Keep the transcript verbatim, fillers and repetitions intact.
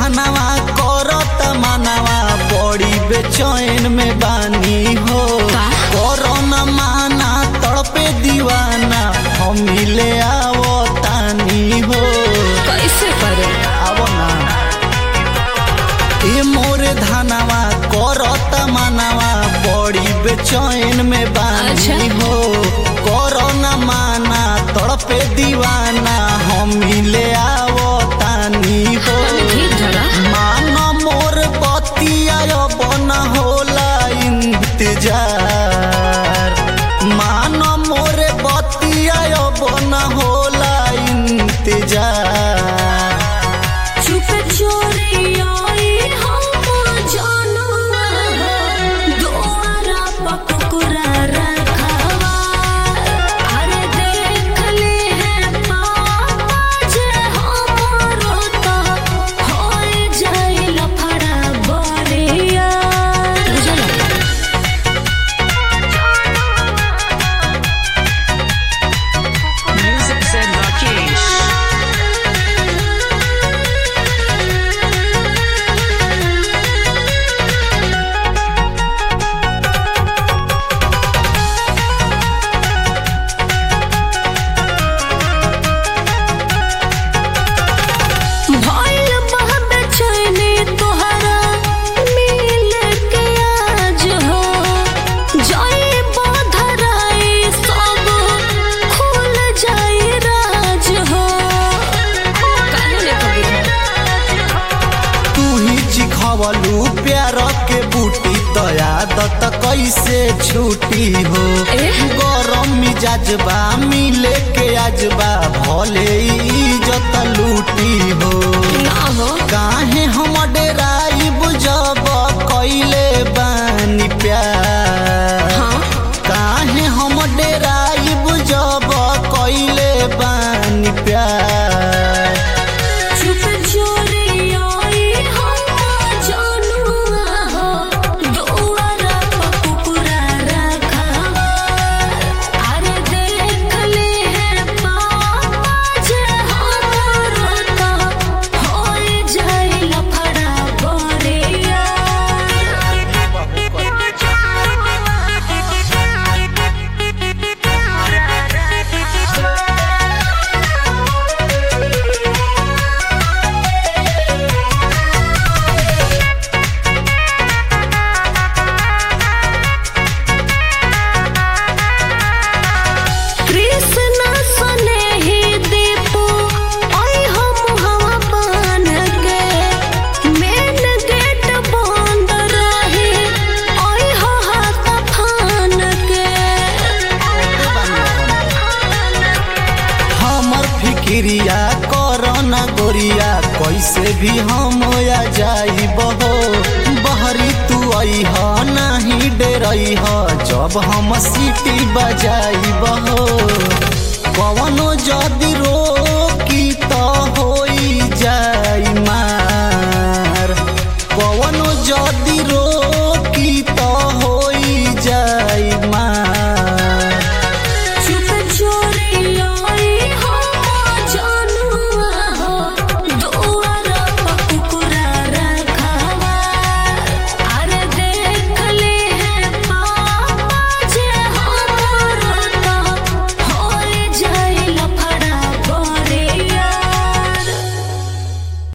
धनवा करत मनवा बड़ी बेचैन में बानी हो। कोरोना माना तड़पे दीवाना हम मिले आवो तानी हो। कैसे करे आवो ना ए मोरे धनवा करत मनवा बड़ी बेचैन में बानी हो। कोरोना माना तड़पे दीवाना हम मिले आवो तानी हो। माना मोर बतिया बना होला इंतजार। माना मोर बतिया बना होला इंतजार। चुप चोरी आई हम जानवा दोआरा पकुरा रखवा। अरे देख ले है पापा जे हमरो तो होए जाई लफड़ा बरिया। Music said Rakesh. भइल बा बेचैनी तोहरा मिल के आज हो। जाई बधराई सब खुल जाई राज हो। तू ही चिखवलू प्यार के बूटी तो आदत कैसे छूटी हो। गरम मिजाजबा मिले के आजबा भले इज्जत लूटी हो। काहे हम डेराई बुझब कैले बानी प्यार। काहे हम डेराई बुझब कैले बानी प्यार। चुप चोरी आई हम जानवा हो दोआरा पकुरा रखवा। अरे देख ले है पापा जे हमरो तो होए जाई लफड़ा बरिया। कृष्ण सने ही दीपू आई हम हवा बन के। मेन गेट बंद रही आई हो हाथ फान के। हमर फिक्रिया कोरोना गोरिया कैसे भी हम आ जाई बहो। बहरी तू आई ह नहीं डरई ह जब हम सीटी बजाई बहो।